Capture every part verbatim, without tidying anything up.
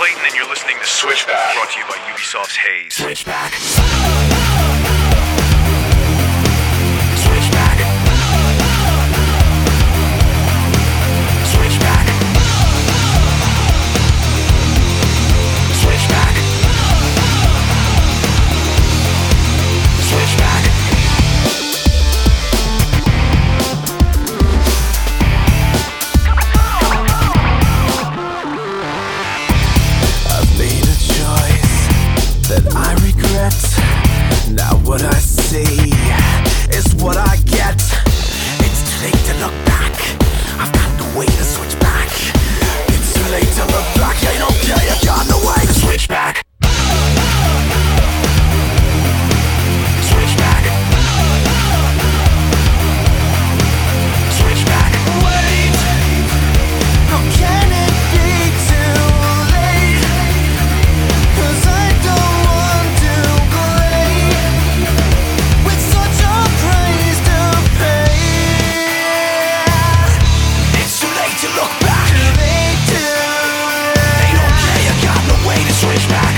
Clayton, and you're listening to Switchback, brought to you by Ubisoft's Haze. Switchback. Now what I see is what I get. It's too late to look back. I've got no way to switch back. It's too late to look back. Ain't okay, I've got no way to switch back. Switch back. Switch back. Wait, how can it be too late? 'Cause I don't want to go with such a price to pay. It's too late to look back. Too late to. Ain't okay, I got no way to switch back.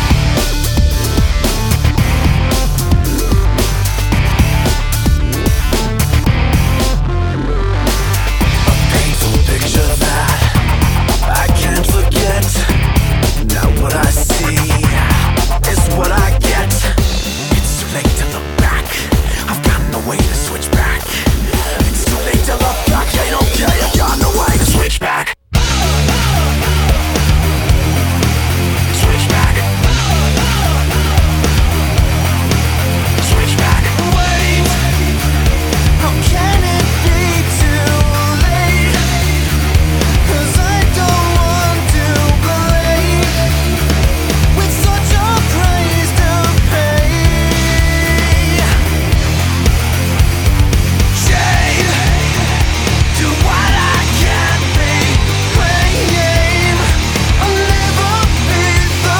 A painful picture that I can't forget. Now what I see is what I get. It's too late to look back. I've got no way to switch back. It's too late to look back. Ain't okay, I've got no way to switch back. Switch back. Switch back. Wait, how can it be too late? 'Cause I don't want to go late with such a price to pay. Shame, do what I can be. Claim I'll never be the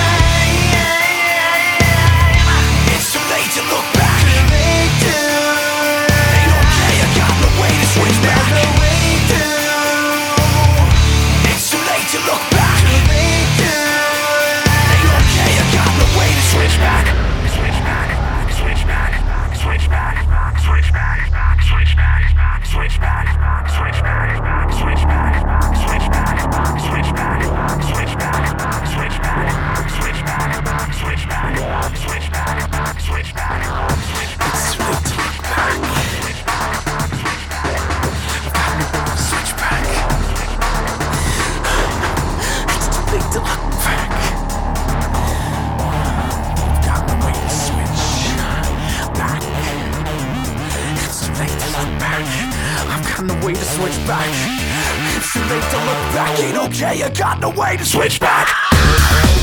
same. It's too late to look back. Too late to. Ain't okay, I got no way to switch back. No way to. It's too late to look back. Too late to. Ain't okay, I got no way to switch back. Switch back. Switch back. Switch back. Switch back. Switch back. Switch back. Switch back. Switch back. Switch back. Switch back. Switch back. Switch back. Switch back. Switch back. Switch back. Switch back. It's too late to look back. I've got no way to switch back. It's too late to look back. I've got no way to switch back. It's too late to look back. I've got no way to switch back. It's too late to look back. Ain't okay, I got no way to switch back.